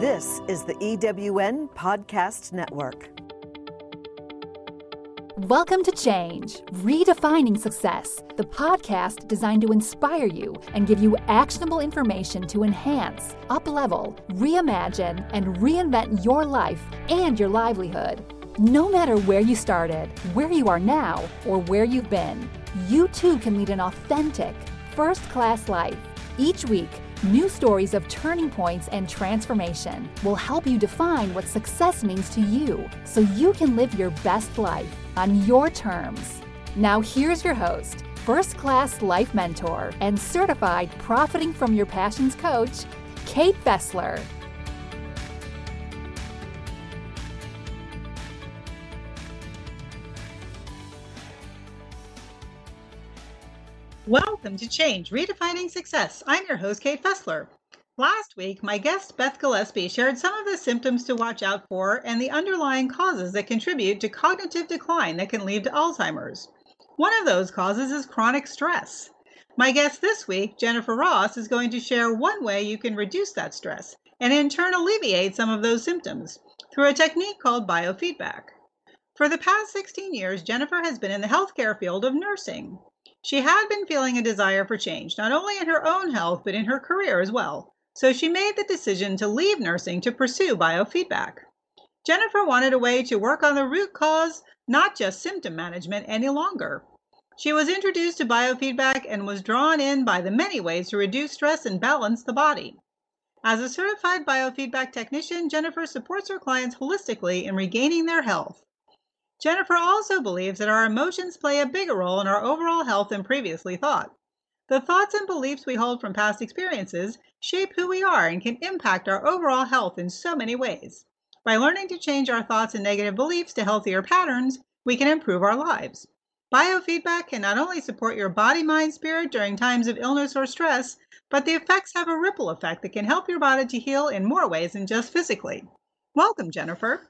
This is the EWN Podcast Network. Welcome to Change, Redefining Success, the podcast designed to inspire you and give you actionable information to enhance, up-level, reimagine, and reinvent your life and your livelihood. No matter where you started, where you are now, or where you've been, you too can lead an authentic, first-class life. Each week, new stories of turning points and transformation will help you define what success means to you so you can live your best life on your terms. Now here's your host, first-class life mentor and certified Profiting from Your Passions coach, Kate Fessler. Welcome to Change, Redefining Success. I'm your host, Kate Fessler. Last week, my guest, Beth Gillespie, shared some of the symptoms to watch out for and the underlying causes that contribute to cognitive decline that can lead to Alzheimer's. One of those causes is chronic stress. My guest this week, Jennifer Ross, is going to share one way you can reduce that stress and in turn alleviate some of those symptoms through a technique called biofeedback. For the past 16 years, Jennifer has been in the healthcare field of nursing. She had been feeling a desire for change, not only in her own health, but in her career as well. So she made the decision to leave nursing to pursue biofeedback. Jennifer wanted a way to work on the root cause, not just symptom management any longer. She was introduced to biofeedback and was drawn in by the many ways to reduce stress and balance the body. As a certified biofeedback technician, Jennifer supports her clients holistically in regaining their health. Jennifer also believes that our emotions play a bigger role in our overall health than previously thought. The thoughts and beliefs we hold from past experiences shape who we are and can impact our overall health in so many ways. By learning to change our thoughts and negative beliefs to healthier patterns, we can improve our lives. Biofeedback can not only support your body, mind, spirit during times of illness or stress, but the effects have a ripple effect that can help your body to heal in more ways than just physically. Welcome, Jennifer.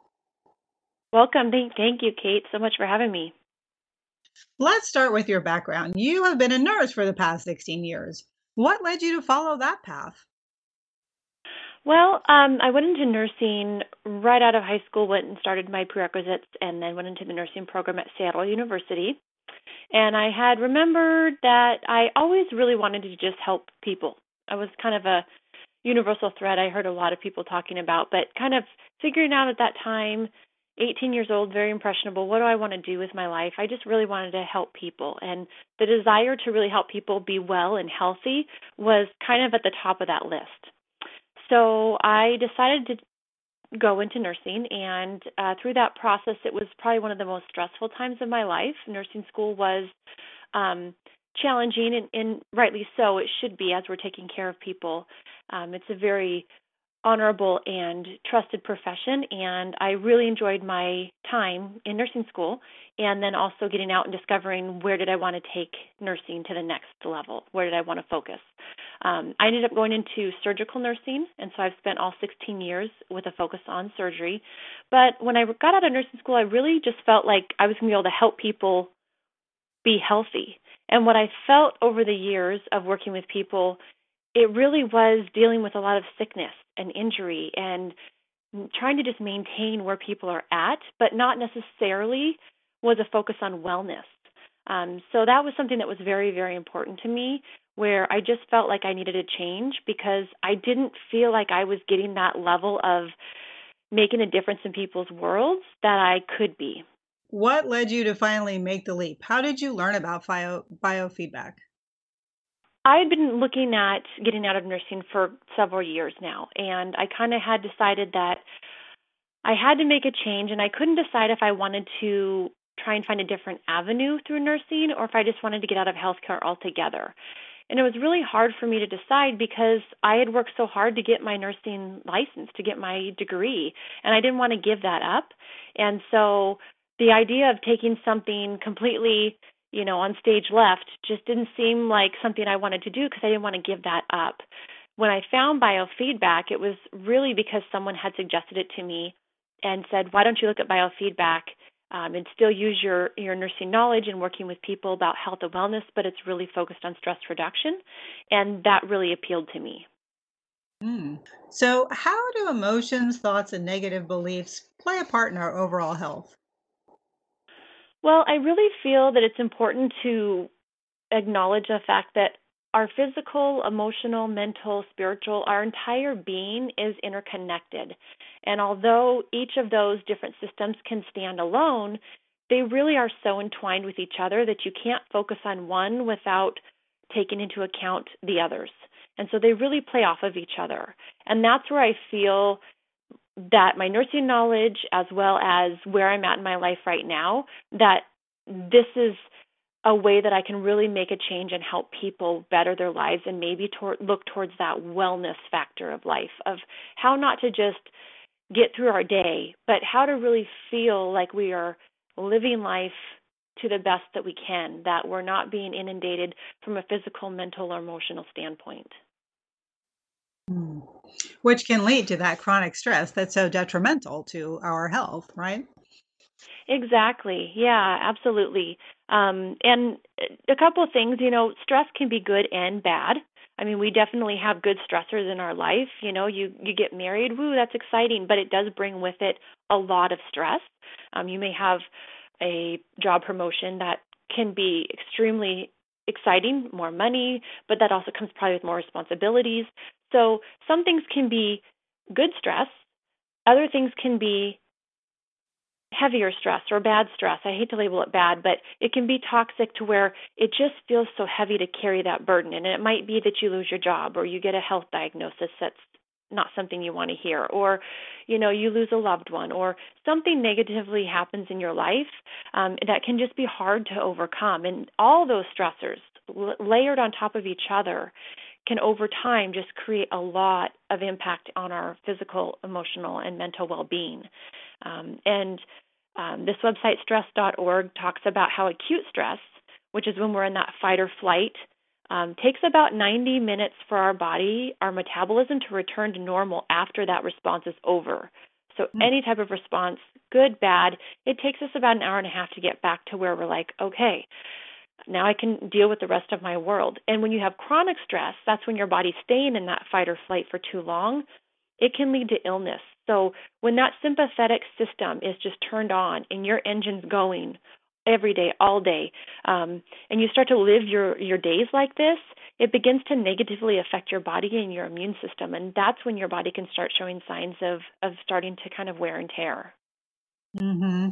Welcome. Thank you, Kate, so much for having me. Let's start with your background. You have been a nurse for the past 16 years. What led you to follow that path? Well, I went into nursing right out of high school, went and started my prerequisites, and then went into the nursing program at Seattle University. And I had remembered that I always really wanted to just help people. I was kind of a universal thread I heard a lot of people talking about, but kind of figuring out at that time, 18 years old, very impressionable. What do I want to do with my life? I just really wanted to help people. And the desire to really help people be well and healthy was kind of at the top of that list. So I decided to go into nursing. And through that process, it was probably one of the most stressful times of my life. Nursing school was challenging, and rightly so. It should be, as we're taking care of people. It's a very honorable and trusted profession, and I really enjoyed my time in nursing school, and then also getting out and discovering where did I want to take nursing to the next level, where did I want to focus. I ended up going into surgical nursing, and so I've spent all 16 years with a focus on surgery. But when I got out of nursing school, I really just felt like I was going to be able to help people be healthy. And what I felt over the years of working with people, it really was dealing with a lot of sickness and injury and trying to just maintain where people are at, but not necessarily was a focus on wellness. So that was something that was very, very important to me, where I just felt like I needed a change because I didn't feel like I was getting that level of making a difference in people's worlds that I could be. What led you to finally make the leap? How did you learn about biofeedback? I had been looking at getting out of nursing for several years now, and I kind of had decided that I had to make a change, and I couldn't decide if I wanted to try and find a different avenue through nursing or if I just wanted to get out of healthcare altogether. And it was really hard for me to decide because I had worked so hard to get my nursing license, to get my degree, and I didn't want to give that up. And so the idea of taking something completely on stage left just didn't seem like something I wanted to do because I didn't want to give that up. When I found biofeedback, it was really because someone had suggested it to me and said, why don't you look at biofeedback and still use your nursing knowledge and working with people about health and wellness, but it's really focused on stress reduction. And that really appealed to me. So how do emotions, thoughts, and negative beliefs play a part in our overall health? Well, I really feel that it's important to acknowledge the fact that our physical, emotional, mental, spiritual, our entire being is interconnected. And although each of those different systems can stand alone, they really are so entwined with each other that you can't focus on one without taking into account the others. And so they really play off of each other. And that's where I feel that my nursing knowledge, as well as where I'm at in my life right now, that this is a way that I can really make a change and help people better their lives, and maybe look towards that wellness factor of life, of how not to just get through our day, but how to really feel like we are living life to the best that we can, that we're not being inundated from a physical, mental, or emotional standpoint. Which can lead to that chronic stress that's so detrimental to our health, right? Exactly. Yeah, absolutely. And a couple of things, stress can be good and bad. I mean, we definitely have good stressors in our life. You get married, woo, that's exciting, but it does bring with it a lot of stress. You may have a job promotion that can be extremely exciting, more money, but that also comes probably with more responsibilities. So some things can be good stress. Other things can be heavier stress or bad stress. I hate to label it bad, but it can be toxic to where it just feels so heavy to carry that burden. And it might be that you lose your job, or you get a health diagnosis that's not something you want to hear, or you lose a loved one, or something negatively happens in your life that can just be hard to overcome. And all those stressors layered on top of each other can over time just create a lot of impact on our physical, emotional, and mental well-being. This website, stress.org, talks about how acute stress, which is when we're in that fight or flight, takes about 90 minutes for our body, our metabolism, to return to normal after that response is over. So any type of response, good, bad, it takes us about an hour and a half to get back to where we're like, okay, now I can deal with the rest of my world. And when you have chronic stress, that's when your body's staying in that fight or flight for too long. It can lead to illness. So when that sympathetic system is just turned on and your engine's going every day, all day, and you start to live your days like this, it begins to negatively affect your body and your immune system. And that's when your body can start showing signs of starting to kind of wear and tear. Mm-hmm.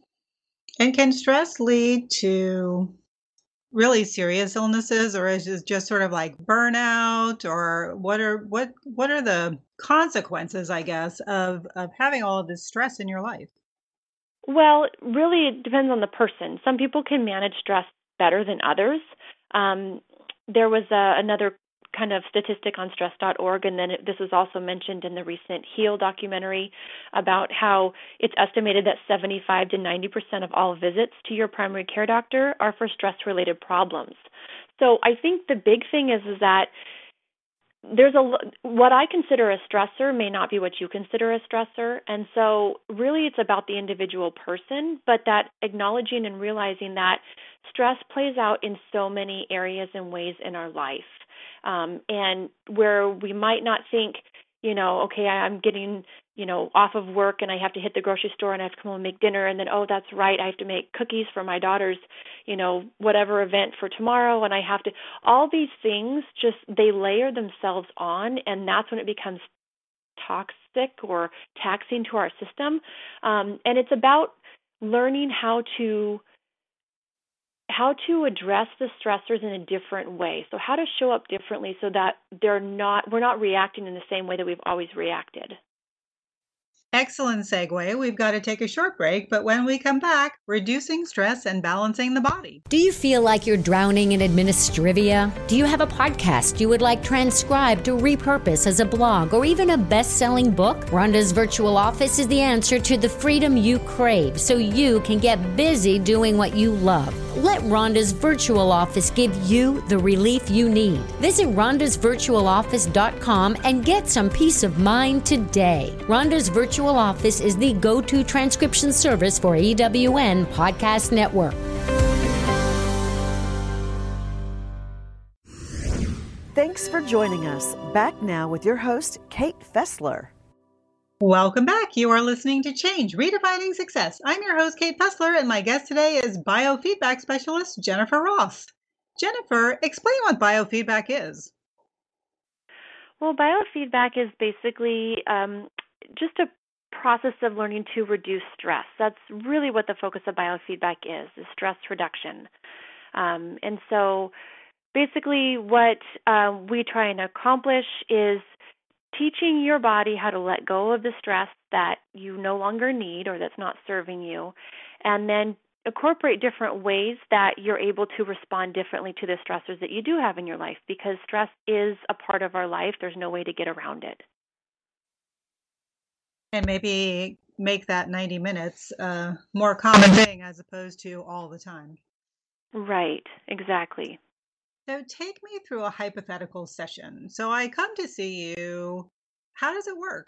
And can stress lead to really serious illnesses, or is it just sort of like burnout, or what are the consequences, I guess, of having all of this stress in your life? Well, really, it depends on the person. Some people can manage stress better than others. There was another kind of statistic on stress.org, and then this was also mentioned in the recent HEAL documentary about how it's estimated that 75 to 90% of all visits to your primary care doctor are for stress-related problems. So I think the big thing is that there's what I consider a stressor may not be what you consider a stressor. And so really it's about the individual person, but that acknowledging and realizing that stress plays out in so many areas and ways in our life. And where we might not think, okay, I'm getting, off of work and I have to hit the grocery store and I have to come home and make dinner. And then, oh, that's right, I have to make cookies for my daughter's, whatever event for tomorrow. And I have to, all these things just, they layer themselves on. And that's when it becomes toxic or taxing to our system. And it's about learning how to address the stressors in a different way. So how to show up differently so that we're not reacting in the same way that we've always reacted. Excellent segue. We've got to take a short break, but when we come back, reducing stress and balancing the body. Do you feel like you're drowning in administrivia? Do you have a podcast you would like transcribed to repurpose as a blog or even a best-selling book? Rhonda's Virtual Office is the answer to the freedom you crave so you can get busy doing what you love. Let Rhonda's Virtual Office give you the relief you need. Visit rhondasvirtualoffice.com and get some peace of mind today. Rhonda's Virtual Office is the go-to transcription service for EWN Podcast Network. Thank Thanks for joining us. Back now with your host, Kate Fessler. Welcome back. You are listening to Change, Redefining Success. I'm your host, Kate Fessler, and my guest today is biofeedback specialist Jennifer Ross. Jennifer, explain what biofeedback is. Well, biofeedback is basically just a process of learning to reduce stress. That's really what the focus of biofeedback is stress reduction. And so basically what we try and accomplish is teaching your body how to let go of the stress that you no longer need or that's not serving you, and then incorporate different ways that you're able to respond differently to the stressors that you do have in your life, because stress is a part of our life. There's no way to get around it. And maybe make that 90 minutes a more common thing as opposed to all the time. Right, exactly. So take me through a hypothetical session. So I come to see you. How does it work?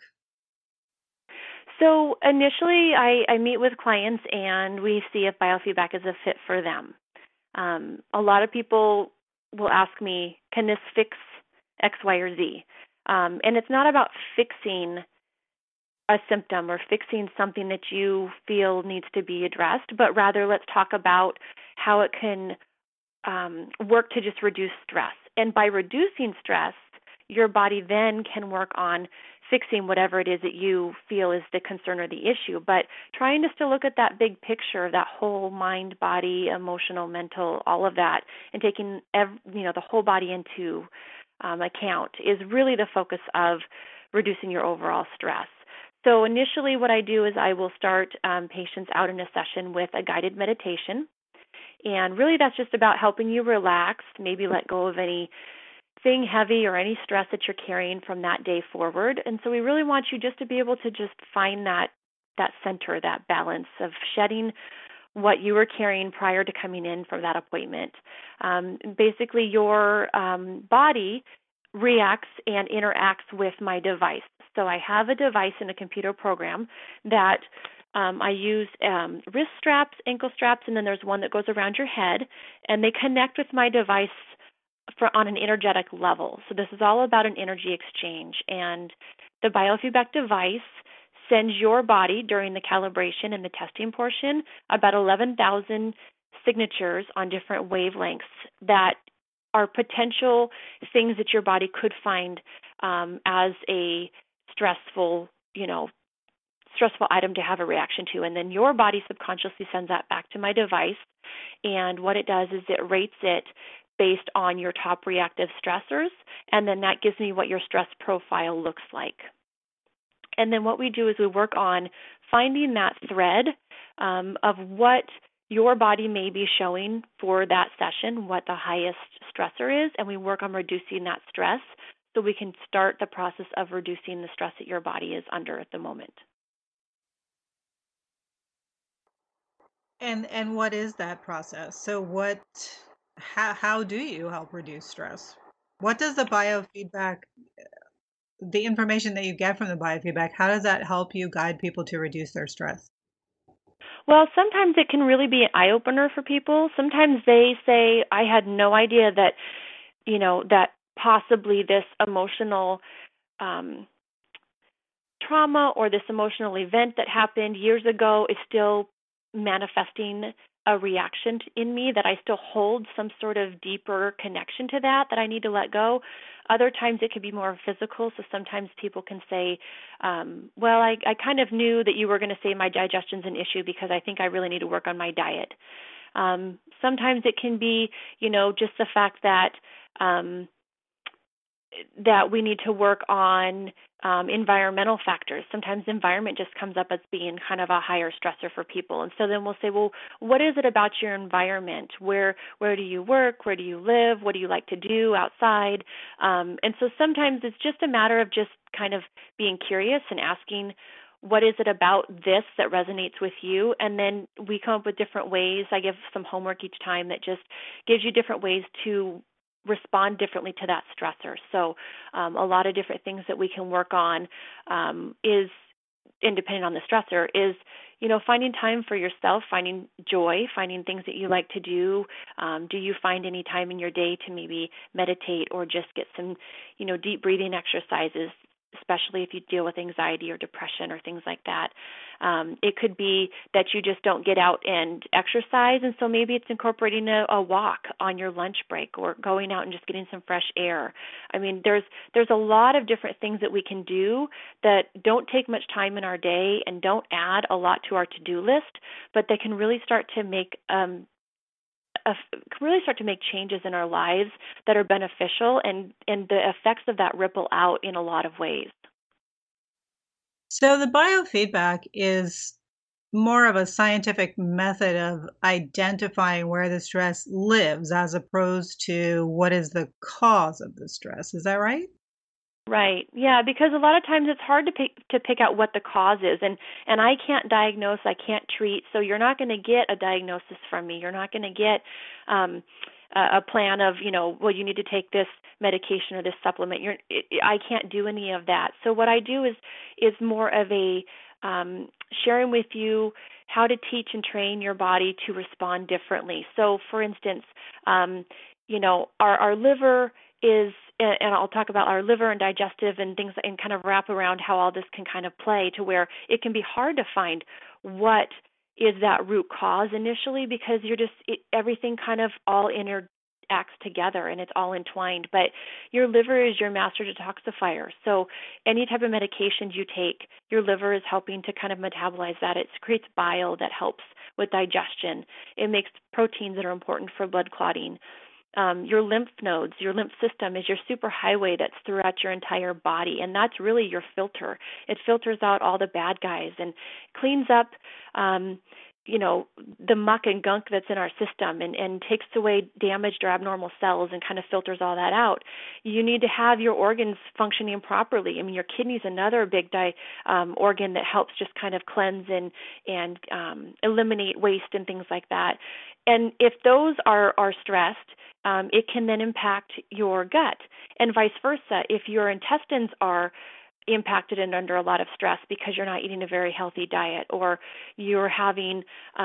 So initially, I meet with clients and we see if biofeedback is a fit for them. A lot of people will ask me, can this fix X, Y, or Z? And it's not about fixing a symptom or fixing something that you feel needs to be addressed, but rather let's talk about how it can work to just reduce stress. And by reducing stress, your body then can work on fixing whatever it is that you feel is the concern or the issue, but trying to still look at that big picture, that whole mind, body, emotional, mental, all of that, and taking the whole body into account is really the focus of reducing your overall stress. So initially what I do is I will start patients out in a session with a guided meditation. And really that's just about helping you relax, maybe let go of anything heavy or any stress that you're carrying from that day forward. And so we really want you just to be able to just find that center, that balance of shedding what you were carrying prior to coming in from that appointment. Basically, your body reacts and interacts with my device. So I have a device in a computer program that I use wrist straps, ankle straps, and then there's one that goes around your head, and they connect with my device on an energetic level. So this is all about an energy exchange, and the biofeedback device sends your body during the calibration and the testing portion about 11,000 signatures on different wavelengths that are potential things that your body could find as a stressful item to have a reaction to. And then your body subconsciously sends that back to my device. And what it does is it rates it based on your top reactive stressors. And then that gives me what your stress profile looks like. And then what we do is we work on finding that thread of what your body may be showing for that session, what the highest stressor is, and we work on reducing that stress so we can start the process of reducing the stress that your body is under at the moment. And what is that process? So how do you help reduce stress? What does the biofeedback, the information that you get from the biofeedback, how does that help you guide people to reduce their stress? Well, sometimes it can really be an eye-opener for people. Sometimes they say, I had no idea that, that possibly this emotional trauma or this emotional event that happened years ago is still manifesting a reaction in me, that I still hold some sort of deeper connection to that I need to let go. Other times it can be more physical. So sometimes people can say, well, I kind of knew that you were going to say my digestion's an issue because I think I really need to work on my diet. Sometimes it can be, just the fact that that we need to work on environmental factors. Sometimes the environment just comes up as being kind of a higher stressor for people. And so then we'll say, well, what is it about your environment? Where do you work? Where do you live? What do you like to do outside? And so sometimes it's just a matter of just kind of being curious and asking, what is it about this that resonates with you? And then we come up with different ways. I give some homework each time that just gives you different ways to respond differently to that stressor. So a lot of different things that we can work on is, independent on the stressor, is finding time for yourself, finding joy, finding things that you like to do. Do you find any time in your day to maybe meditate or just get some, deep breathing exercises, especially if you deal with anxiety or depression or things like that? It could be that you just don't get out and exercise, and so maybe it's incorporating a walk on your lunch break or going out and just getting some fresh air. I mean, there's a lot of different things that we can do that don't take much time in our day and don't add a lot to our to-do list, but they can really start to make changes in our lives that are beneficial, and the effects of that ripple out in a lot of ways. So the biofeedback is more of a scientific method of identifying where the stress lives as opposed to what is the cause of the stress. Is that right? Right. Yeah, because a lot of times it's hard to pick out what the cause is, and I can't diagnose, I can't treat, so you're not going to get a diagnosis from me. You're not going to get a plan of, well, you need to take this medication or this supplement. I can't do any of that. So what I do is more of a sharing with you how to teach and train your body to respond differently. So, for instance, our liver is, and I'll talk about our liver and digestive and things, and kind of wrap around how all this can kind of play to where it can be hard to find what is that root cause initially, because everything kind of all interacts together and it's all entwined. But your liver is your master detoxifier. So any type of medications you take, your liver is helping to kind of metabolize that. It creates bile that helps with digestion. It makes proteins that are important for blood clotting. Your lymph nodes, your lymph system is your superhighway that's throughout your entire body, and that's really your filter. It filters out all the bad guys and cleans up, the muck and gunk that's in our system, and takes away damaged or abnormal cells and kind of filters all that out. You need to have your organs functioning properly. I mean, your kidney's another big organ that helps just kind of cleanse and eliminate waste and things like that. And if those are stressed, it can then impact your gut, and vice versa. If your intestines are impacted and under a lot of stress because you're not eating a very healthy diet, or you're having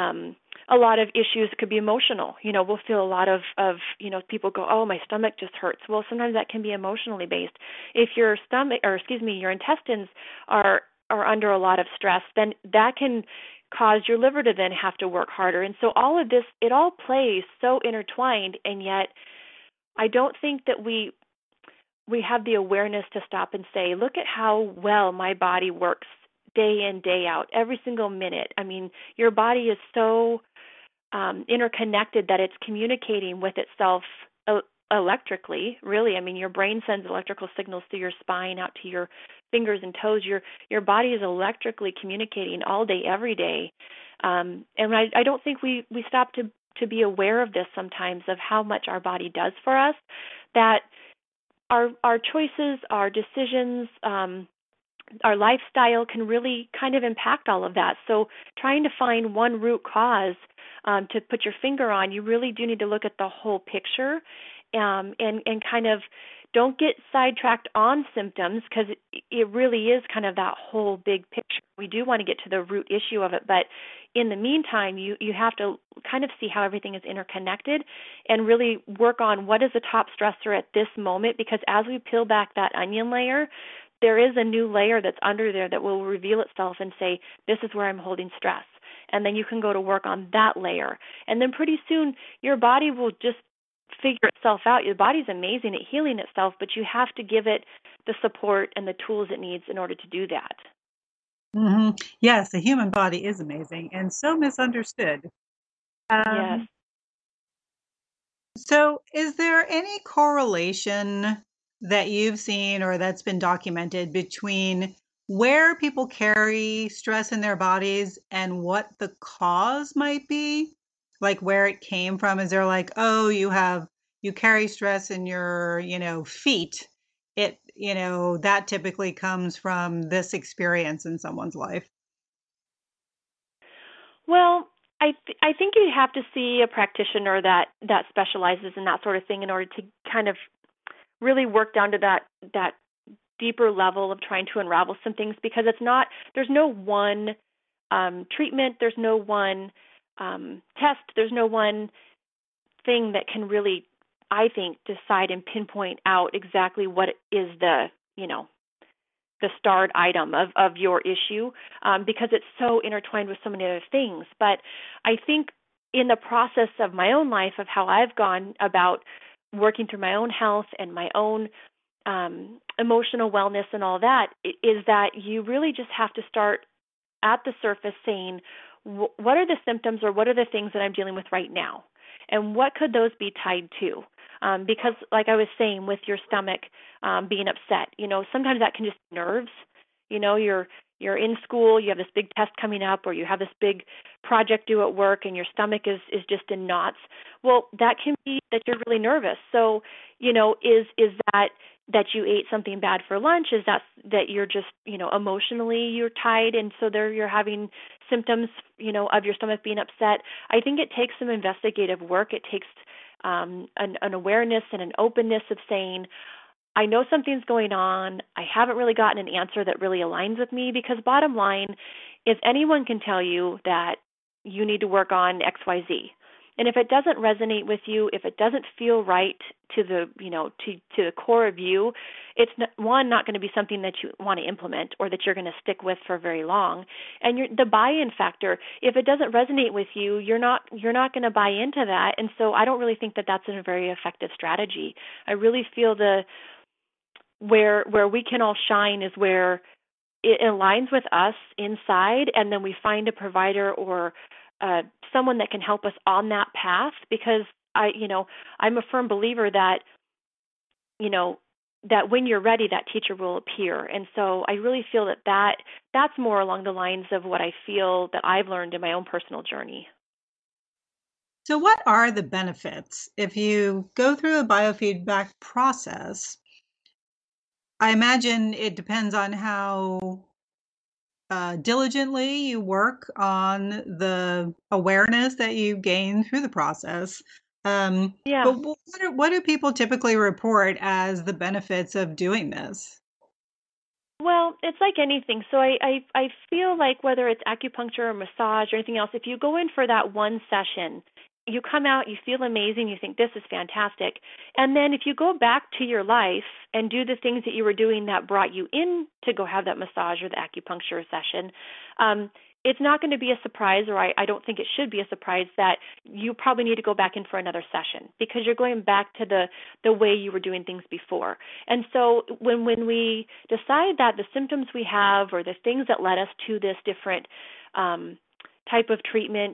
a lot of issues, it could be emotional. We'll feel a lot of people go, oh, my stomach just hurts. Well, sometimes that can be emotionally based. If your your intestines are under a lot of stress, then that can cause your liver to then have to work harder. And so all of this, it all plays so intertwined, and yet I don't think that we have the awareness to stop and say, look at how well my body works day in, day out, every single minute. I mean, your body is so interconnected that it's communicating with itself electrically, really. I mean, your brain sends electrical signals through your spine out to your fingers and toes. Your body is electrically communicating all day, every day. And I don't think we stop to be aware of this sometimes, of how much our body does for us, that our choices, our decisions, our lifestyle can really kind of impact all of that. So trying to find one root cause to put your finger on, you really do need to look at the whole picture, and kind of don't get sidetracked on symptoms, because it really is kind of that whole big picture. We do want to get to the root issue of it, but in the meantime, you have to kind of see how everything is interconnected and really work on what is the top stressor at this moment, because as we peel back that onion layer, there is a new layer that's under there that will reveal itself and say, this is where I'm holding stress. And then you can go to work on that layer. And then pretty soon your body will just figure itself out. Your body's amazing at healing itself, but you have to give it the support and the tools it needs in order to do that. Mm-hmm. Yes, the human body is amazing and so misunderstood. Yes. So is there any correlation that you've seen or that's been documented between where people carry stress in their bodies and what the cause might be? Like where it came from? Is there like, oh, you carry stress in your, feet. That typically comes from this experience in someone's life. Well, I think you'd have to see a practitioner that specializes in that sort of thing in order to kind of really work down to that deeper level of trying to unravel some things, because there's no one treatment, there's no one test, there's no one thing that can really, I think, decide and pinpoint out exactly what is the, the starred item of your issue, because it's so intertwined with so many other things. But I think in the process of my own life, of how I've gone about working through my own health and my own emotional wellness and all that, is that you really just have to start at the surface saying, what are the symptoms or what are the things that I'm dealing with right now? And what could those be tied to? Because like I was saying, with your stomach being upset, sometimes that can just be nerves. You're in school, you have this big test coming up, or you have this big project due at work, and your stomach is just in knots. Well, that can be that you're really nervous. So, is that you ate something bad for lunch? Is that you're just, emotionally you're tied, and so there you're having symptoms, of your stomach being upset? I think it takes some investigative work. It takes an awareness and an openness of saying, I know something's going on. I haven't really gotten an answer that really aligns with me, because bottom line is anyone can tell you that you need to work on XYZ. And if it doesn't resonate with you, if it doesn't feel right to the, to the core of you, it's not going to be something that you want to implement or that you're going to stick with for very long. And the buy-in factor, if it doesn't resonate with you, you're not going to buy into that. And so I don't really think that that's a very effective strategy. I really feel where we can all shine is where it aligns with us inside, and then we find a provider or someone that can help us on that path. Because I'm a firm believer that, that when you're ready, that teacher will appear. And so I really feel that's more along the lines of what I feel that I've learned in my own personal journey. So what are the benefits if you go through a biofeedback process? I imagine it depends on how diligently you work on the awareness that you gain through the process. Yeah. But what do people typically report as the benefits of doing this? Well, it's like anything. So I feel like whether it's acupuncture or massage or anything else, if you go in for that one session, you come out, you feel amazing, you think this is fantastic. And then if you go back to your life and do the things that you were doing that brought you in to go have that massage or the acupuncture session, it's not going to be a surprise, or I don't think it should be a surprise, that you probably need to go back in for another session, because you're going back to the way you were doing things before. And so when we decide that the symptoms we have or the things that led us to this different type of treatment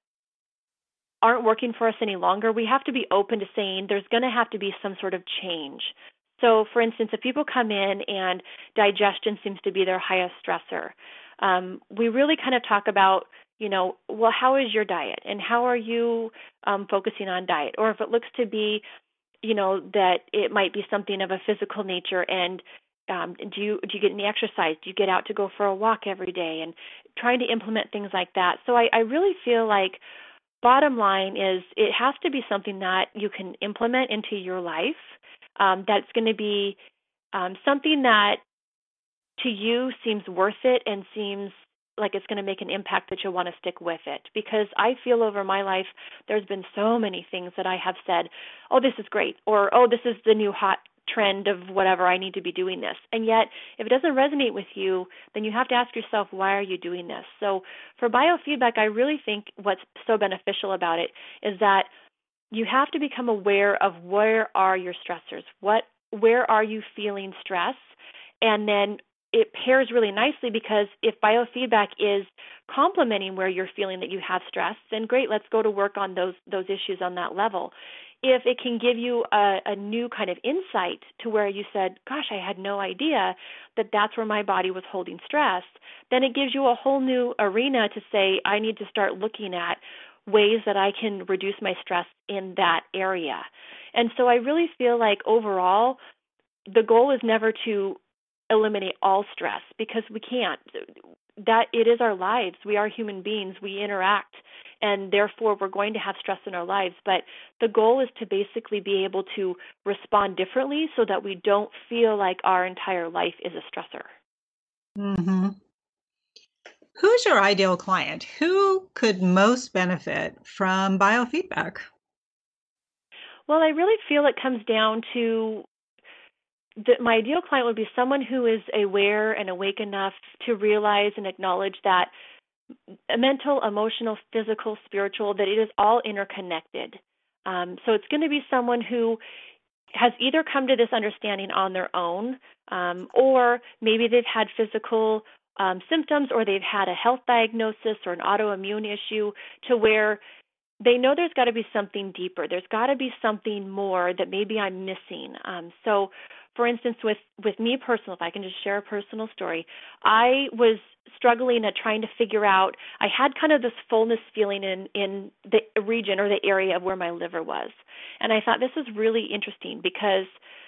aren't working for us any longer, we have to be open to saying there's going to have to be some sort of change. So, for instance, if people come in and digestion seems to be their highest stressor, we really kind of talk about, well, how is your diet, and how are you focusing on diet? Or if it looks to be, that it might be something of a physical nature, and do you get any exercise? Do you get out to go for a walk every day? And trying to implement things like that. So I really feel like bottom line is it has to be something that you can implement into your life, that's going to be something that to you seems worth it and seems like it's going to make an impact that you'll want to stick with it. Because I feel over my life, there's been so many things that I have said, oh, this is great, or oh, this is the new hot trend of whatever, I need to be doing this. And yet, if it doesn't resonate with you, then you have to ask yourself, why are you doing this? So for biofeedback, I really think what's so beneficial about it is that you have to become aware of where are your stressors, where are you feeling stress, and then it pairs really nicely, because if biofeedback is complementing where you're feeling that you have stress, then great, let's go to work on those issues on that level. If it can give you a new kind of insight to where you said, gosh, I had no idea that that's where my body was holding stress, then it gives you a whole new arena to say, I need to start looking at ways that I can reduce my stress in that area. And so I really feel like overall, the goal is never to eliminate all stress, because we can't. That it is our lives. We are human beings. We interact, and therefore we're going to have stress in our lives. But the goal is to basically be able to respond differently so that we don't feel like our entire life is a stressor. Mm-hmm. Who's your ideal client? Who could most benefit from biofeedback? Well, I really feel it comes down to my ideal client would be someone who is aware and awake enough to realize and acknowledge that mental, emotional, physical, spiritual, that it is all interconnected. So it's going to be someone who has either come to this understanding on their own, or maybe they've had physical symptoms, or they've had a health diagnosis or an autoimmune issue to where they know there's got to be something deeper. There's got to be something more that maybe I'm missing. So, for instance, with me personally, if I can just share a personal story, I was struggling at trying to figure out. I had kind of this fullness feeling in the region or the area of where my liver was, and I thought this is really interesting because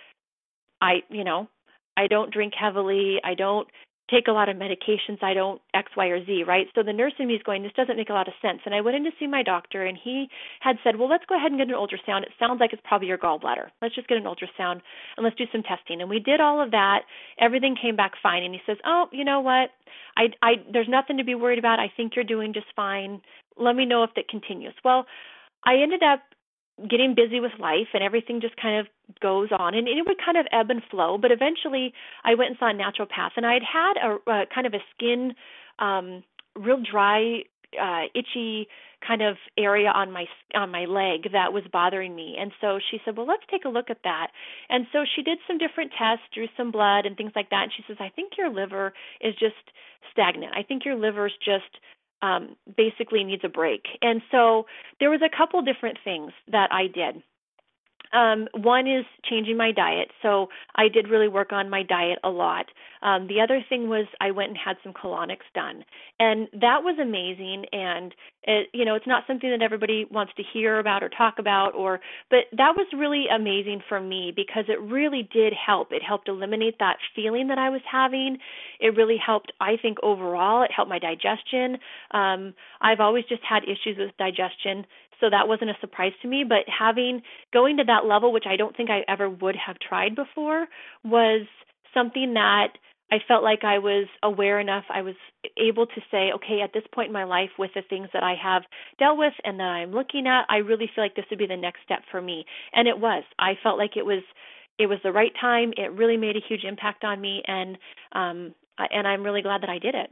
I don't drink heavily. I don't take a lot of medications. I don't X, Y, or Z, right? So the nurse in me is going, this doesn't make a lot of sense. And I went in to see my doctor, and he had said, well, let's go ahead and get an ultrasound. It sounds like it's probably your gallbladder. Let's just get an ultrasound, and let's do some testing. And we did all of that. Everything came back fine. And he says, oh, you know what? There's nothing to be worried about. I think you're doing just fine. Let me know if that continues. Well, I ended up getting busy with life, and everything just kind of goes on, and it would kind of ebb and flow. But eventually I went and saw a naturopath, and I had a kind of a skin, real dry, itchy kind of area on my leg that was bothering me. And so she said, well, let's take a look at that. And so she did some different tests, drew some blood and things like that. And she says, I think your liver is just stagnant. I think your liver's just basically needs a break. And so there was a couple different things that I did. One is changing my diet. So I did really work on my diet a lot. The other thing was I went and had some colonics done. And that was amazing. And, it's not something that everybody wants to hear about or talk about, but that was really amazing for me because it really did help. It helped eliminate that feeling that I was having. It really helped, I think, overall. It helped my digestion. I've always just had issues with digestion, so that wasn't a surprise to me. But going to that level, which I don't think I ever would have tried before, was something that I felt like I was aware enough. I was able to say, okay, at this point in my life, with the things that I have dealt with and that I'm looking at, I really feel like this would be the next step for me. And it was. I felt like it was the right time. It really made a huge impact on me, and I'm really glad that I did it.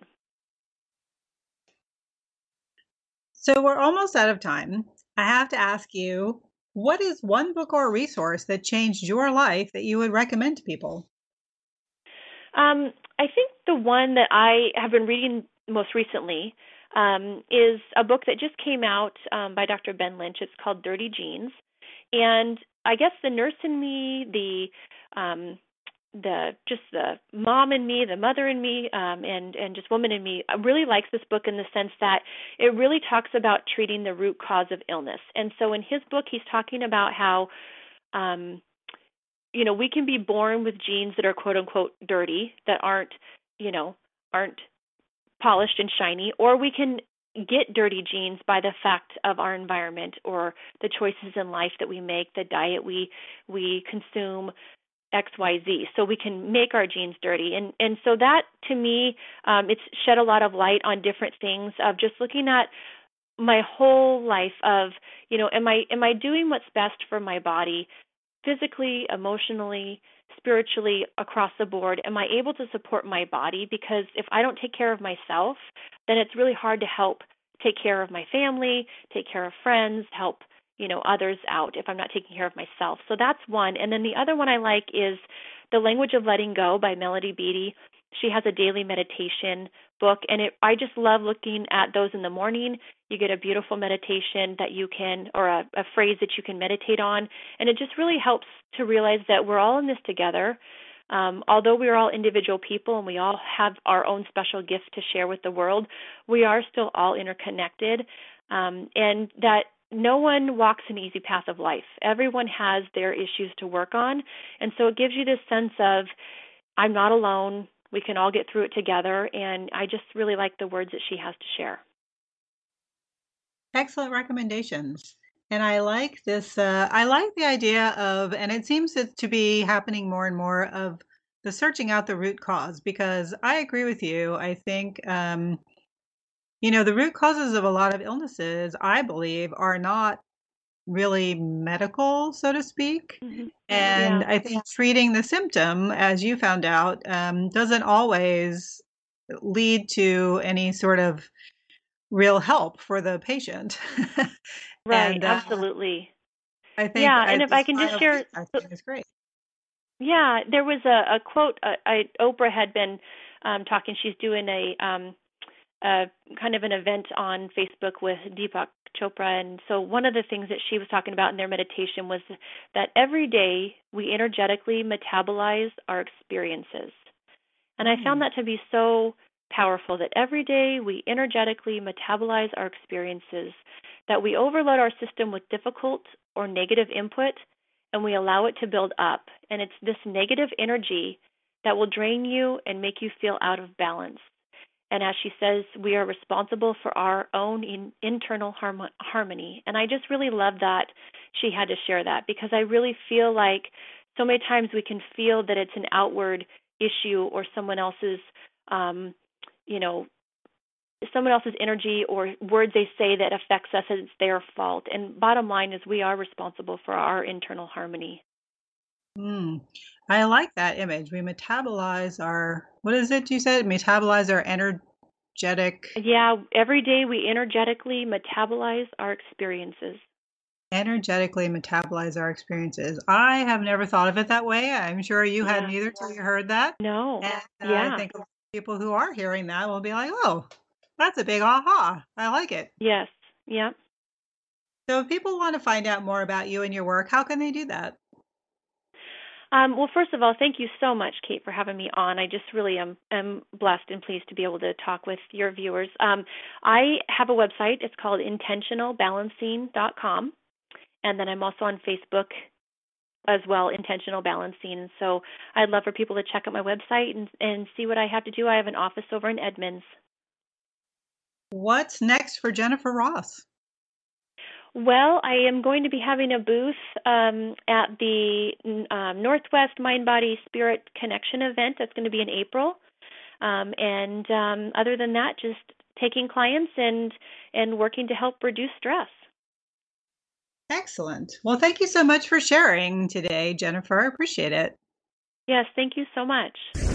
So we're almost out of time. I have to ask you, what is one book or resource that changed your life that you would recommend to people? I think the one that I have been reading most recently is a book that just came out by Dr. Ben Lynch. It's called Dirty Genes. And I guess the nurse in me, the mom in me, the mother in me, and just woman in me really likes this book in the sense that it really talks about treating the root cause of illness. And so in his book, he's talking about how we can be born with genes that are quote unquote dirty, that aren't polished and shiny, or we can get dirty genes by the fact of our environment or the choices in life that we make, the diet we consume, XYZ. So we can make our genes dirty. And so that, to me, it's shed a lot of light on different things of just looking at my whole life of, am I doing what's best for my body, physically, emotionally, spiritually, across the board? Am I able to support my body? Because if I don't take care of myself, then it's really hard to help take care of my family, take care of friends, help others out if I'm not taking care of myself. So that's one. And then the other one I like is The Language of Letting Go by Melody Beattie. She has a daily meditation book, and I just love looking at those in the morning. You get a beautiful meditation that you can, or a phrase that you can meditate on, and it just really helps to realize that we're all in this together. Although we are all individual people and we all have our own special gifts to share with the world, we are still all interconnected, and that no one walks an easy path of life. Everyone has their issues to work on, and so it gives you this sense of, I'm not alone. We can all get through it together, and I just really like the words that she has to share. Excellent recommendations. And I like this. I like the idea of, and it seems to be happening more and more, of the searching out the root cause, because I agree with you. I think The root causes of a lot of illnesses, I believe, are not really medical, so to speak. Mm-hmm. And I think treating the symptom, as you found out, doesn't always lead to any sort of real help for the patient. Right, And absolutely. I think and if I can just share, is great. Yeah, there was a quote. Oprah had been talking. She's doing a kind of an event on Facebook with Deepak Chopra, and so one of the things that she was talking about in their meditation was that every day we energetically metabolize our experiences, and I found that to be so powerful. That every day we energetically metabolize our experiences, that we overload our system with difficult or negative input, and we allow it to build up. And it's this negative energy that will drain you and make you feel out of balance. And as she says, we are responsible for our own internal harmony. And I just really love that she had to share that, because I really feel like so many times we can feel that it's an outward issue or someone else's, someone else's energy or words they say that affects us, and it's their fault. And bottom line is we are responsible for our internal harmony. I like that image. We metabolize what is it you said? Metabolize our energetic. Yeah, every day we energetically metabolize our experiences. Energetically metabolize our experiences. I have never thought of it that way. I'm sure you hadn't either till you heard that. No. And I think people who are hearing that will be like, oh, that's a big aha. I like it. Yes. Yep. So if people want to find out more about you and your work, how can they do that? Well, first of all, thank you so much, Kate, for having me on. I just really am blessed and pleased to be able to talk with your viewers. I have a website. It's called intentionalbalancing.com. And then I'm also on Facebook as well, Intentional Balancing. And so I'd love for people to check out my website and see what I have to do. I have an office over in Edmonds. What's next for Jennifer Ross? Well, I am going to be having a booth at the Northwest Mind Body Spirit Connection event. That's going to be in April. And other than that, just taking clients and working to help reduce stress. Excellent. Well, thank you so much for sharing today, Jennifer. I appreciate it. Yes, thank you so much.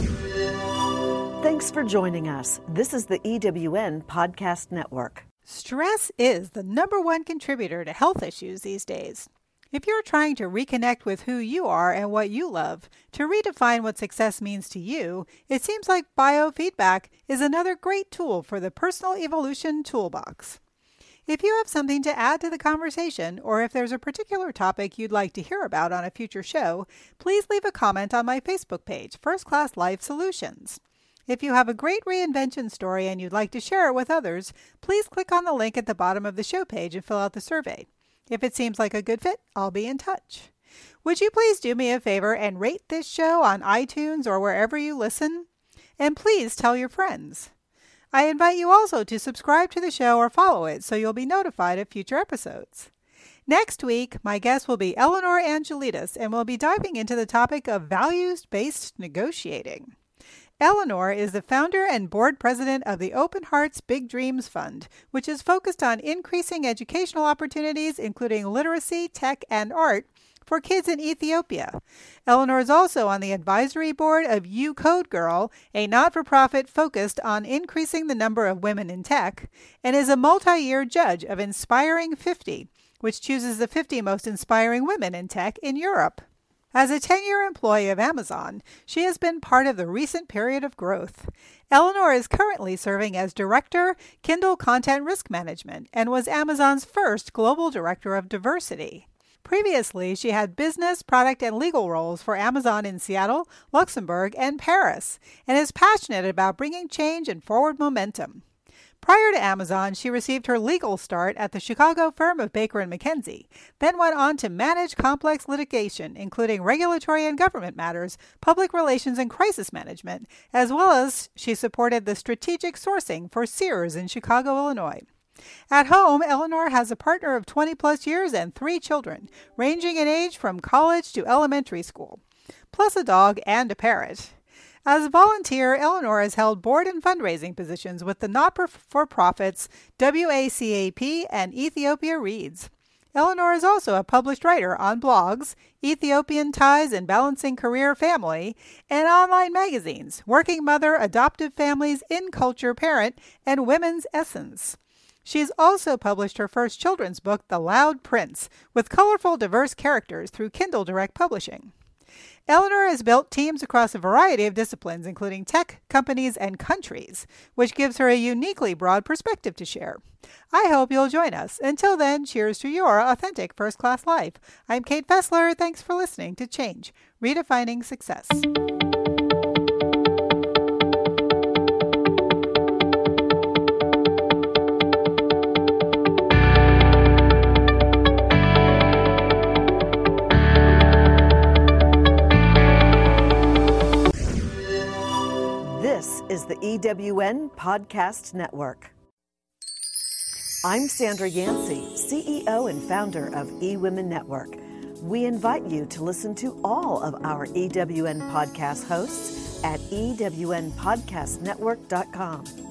Thanks for joining us. This is the EWN Podcast Network. Stress is the #1 contributor to health issues these days. If you're trying to reconnect with who you are and what you love, to redefine what success means to you, it seems like biofeedback is another great tool for the Personal Evolution Toolbox. If you have something to add to the conversation, or if there's a particular topic you'd like to hear about on a future show, please leave a comment on my Facebook page, First Class Life Solutions. If you have a great reinvention story and you'd like to share it with others, please click on the link at the bottom of the show page and fill out the survey. If it seems like a good fit, I'll be in touch. Would you please do me a favor and rate this show on iTunes or wherever you listen? And please tell your friends. I invite you also to subscribe to the show or follow it so you'll be notified of future episodes. Next week, my guest will be Eleanor Angelides, and we'll be diving into the topic of values-based negotiating. Eleanor is the founder and board president of the Open Hearts Big Dreams Fund, which is focused on increasing educational opportunities, including literacy, tech, and art, for kids in Ethiopia. Eleanor is also on the advisory board of You Code Girl, a not-for-profit focused on increasing the number of women in tech, and is a multi-year judge of Inspiring 50, which chooses the 50 most inspiring women in tech in Europe. As a 10-year employee of Amazon, she has been part of the recent period of growth. Eleanor is currently serving as Director, Kindle Content Risk Management, and was Amazon's first Global Director of Diversity. Previously, she had business, product, and legal roles for Amazon in Seattle, Luxembourg, and Paris, and is passionate about bringing change and forward momentum. Prior to Amazon, she received her legal start at the Chicago firm of Baker & McKenzie, then went on to manage complex litigation, including regulatory and government matters, public relations and crisis management, as well as she supported the strategic sourcing for Sears in Chicago, Illinois. At home, Eleanor has a partner of 20-plus years and 3 children, ranging in age from college to elementary school, plus a dog and a parrot. As a volunteer, Eleanor has held board and fundraising positions with the not-for-profits WACAP and Ethiopia Reads. Eleanor is also a published writer on blogs, Ethiopian Ties and Balancing Career Family, and online magazines, Working Mother, Adoptive Families, In Culture Parent, and Women's Essence. She's also published her first children's book, The Loud Prince, with colorful, diverse characters through Kindle Direct Publishing. Eleanor has built teams across a variety of disciplines, including tech, companies, and countries, which gives her a uniquely broad perspective to share. I hope you'll join us. Until then, cheers to your authentic first-class life. I'm Kate Fessler. Thanks for listening to Change, Redefining Success. This is the EWN Podcast Network. I'm Sandra Yancey, CEO and founder of eWomen Network. We invite you to listen to all of our EWN podcast hosts at ewnpodcastnetwork.com.